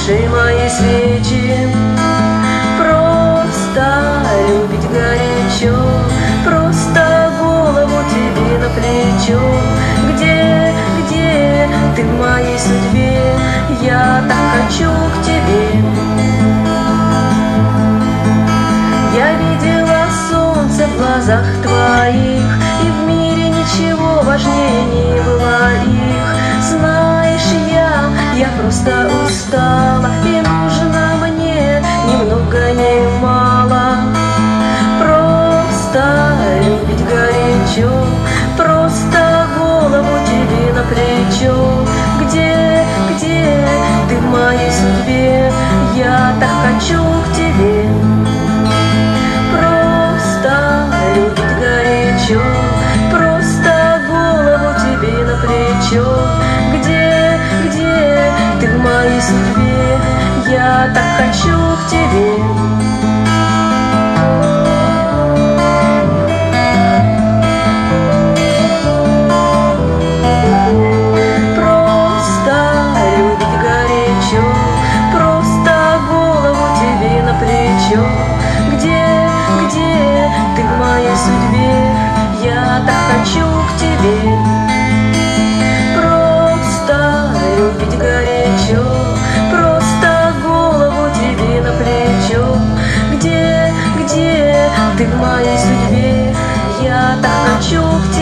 души моей свечи. Просто любить горячо, просто голову тебе на плечо. Где ты в моей судьбе? Я так хочу к тебе. Я видела солнце в глазах твоих, и в мире ничего важнее не было их. Знаешь, я просто устала, и нужно мне ни много ни мало. Просто любить горячо, просто голову тебе на плечо. Где ты в моей судьбе? Я так хочу к тебе. Просто любить горячо, просто голову тебе на плечо. Где ты в моей судьбе? Я так хочу к тебе. Где ты в моей судьбе? Я так хочу к тебе. Просто любить горячо, просто голову тебе на плечо. Где ты в моей судьбе? Я так хочу к тебе.